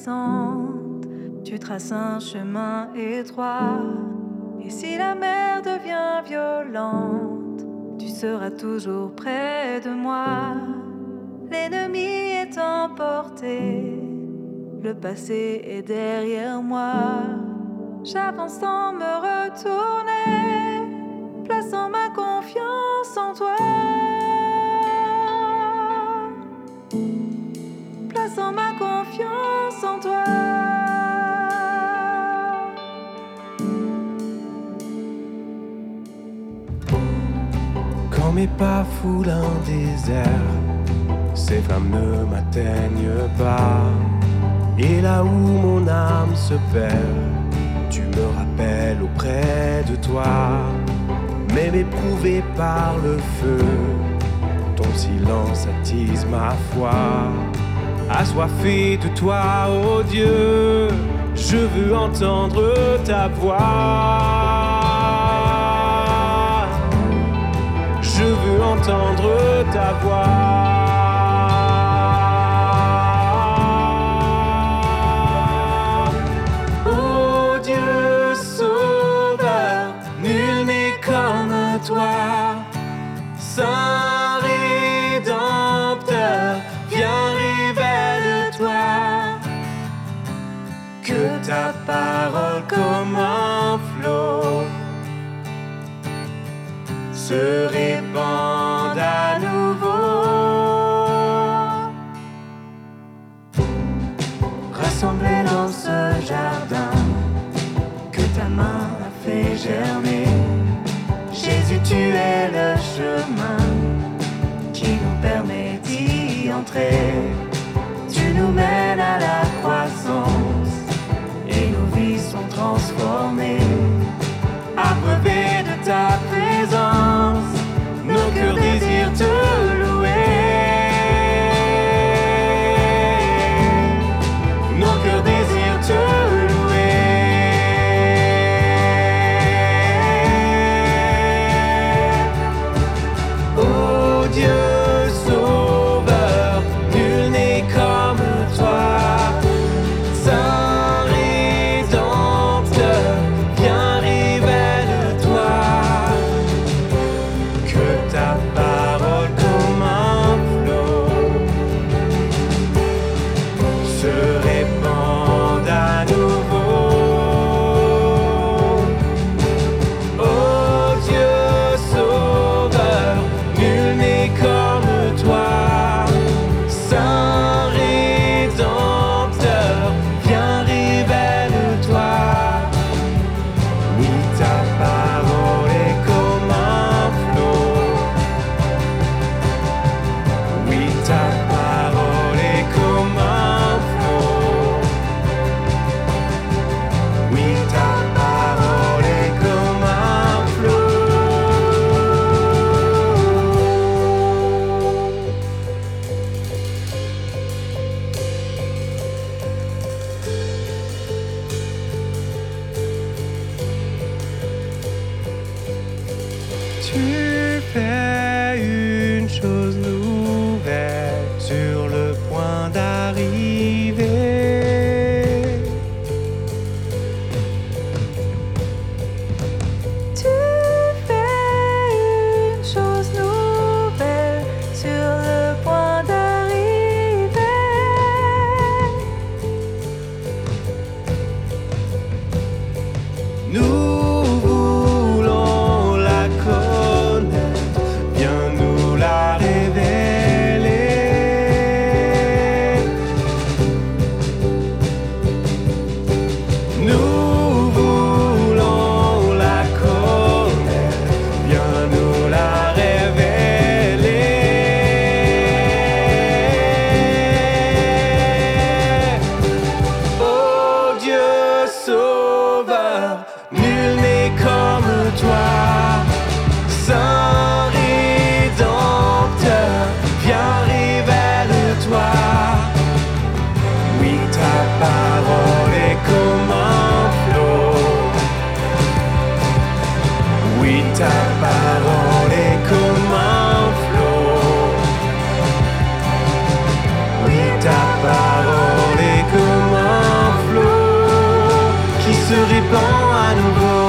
descente, tu traces un chemin étroit. Et si la mer devient violente, tu seras toujours près de moi. L'ennemi est emporté, le passé est derrière moi. J'avance sans me retourner, plaçant ma confiance en toi. Plaçant ma confiance en toi. Quand mes pas foulent un désert, ces flammes ne m'atteignent pas. Et là où mon âme se perd, tu me rappelles auprès de toi. Même éprouvé par le feu, ton silence attise ma foi. Assoiffé de toi, ô Dieu, je veux entendre ta voix. Je veux entendre ta voix. Ô Dieu sauveur, nul n'est comme toi. Saint Rédempteur, viens révèle-toi. Que ta parole comme un flot se répande à nouveau. Rassemblés dans ce jardin que ta main a fait germer, Jésus, tu es le chemin qui nous permet d'y entrer. Tu nous mènes à la croissance et nos vies sont transformées. Abreuvés de ta présence, nos cœurs désirent te louer. Nos cœurs désirent te louer. Ô Dieu sauveur, nul n'est comme toi. Saint Rédempteur, viens révèle-toi. Que ta parole comme un flot se répande à nouveau. Ô Dieu sauveur, nul n'est comme toi. Saint Rédempteur, viens révèle-toi. Oui, ta parole est comme un flot. Oui, ta parole est comme un flot. Oui, ta parole est comme un flot. Tu fais une chose nouvelle sur le point d'arriver. Tu fais une chose nouvelle sur le point d'arriver. Nous voulons la connaître, du pont à nouveau.